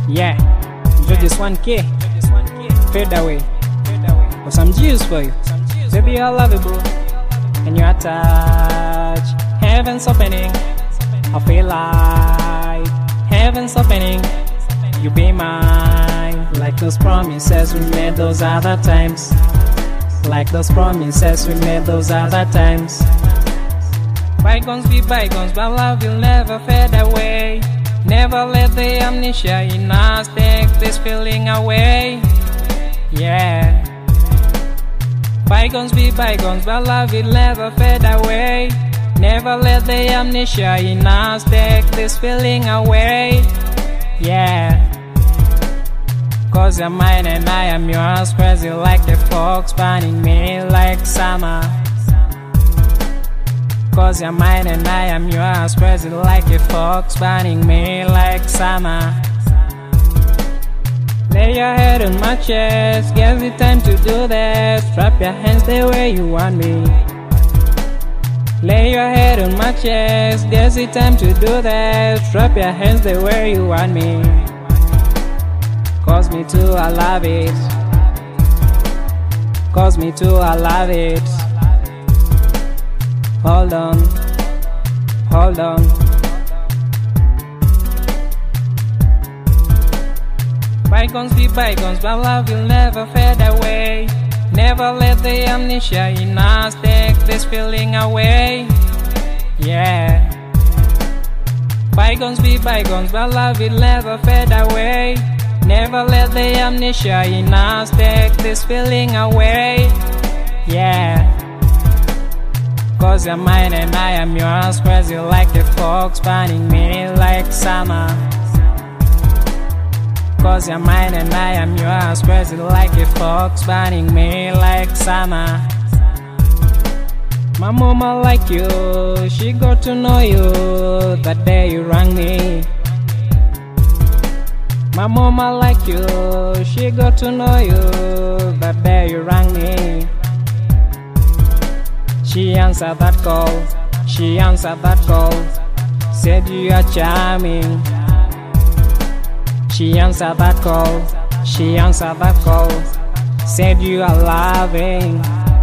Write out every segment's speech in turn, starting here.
Yeah, Judges 1K, fade away. For some G's for you. Baby, you're lovable. And you're attached. Heaven's opening. I feel like heaven's opening. You be mine. Like those promises we made those other times. Like those promises we made those other times. Bygones be bygones, but love will never fade away. Never let the amnesia in us take this feeling away. Yeah. Bygones be bygones, but love will never fade away. Never let the amnesia in us take this feeling away. Yeah. Cause you're mine and I am yours, crazy like the fox, burning me like summer. Cause you're mine and I am yours, crazy like a fox, burning me like summer. Lay your head on my chest, give me time to do that. Strap your hands the way you want me. Lay your head on my chest, give me time to do that. Strap your hands the way you want me. Cause me too, I love it. Cause me too, I love it. Hold on, hold on. Bygones be bygones, but love will never fade away. Never let the amnesia in us take this feeling away. Yeah. Bygones be bygones, but love will never fade away. Never let the amnesia in us take this feeling away. Yeah. Cause you're mine and I am yours, crazy like a fox, burning me like summer. Cause you're mine and I am yours, crazy like a fox, burning me like summer. My mama like you, she got to know you that day you rang me. My mama like you, she got to know you that day you rang me. She answered that call, she answered that call, said you are charming. She answered that call, she answered that call, said you are loving.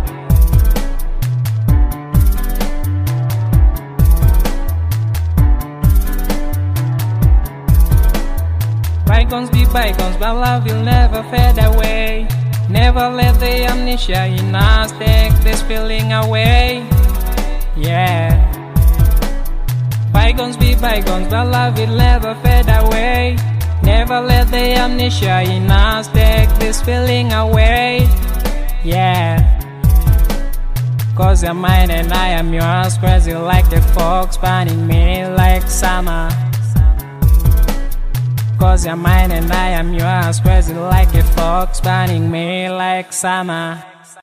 Bygones be bygones, but love will never fade away. Never let the amnesia in us take this feeling away. Yeah. Bygones be bygones, but love will never fade away. Never let the amnesia in us take this feeling away. Yeah. Cause you're mine and I am yours, crazy like a fox, burning me like summer. Cause you're mine and I am yours, crazy like a fox, burning me like summer.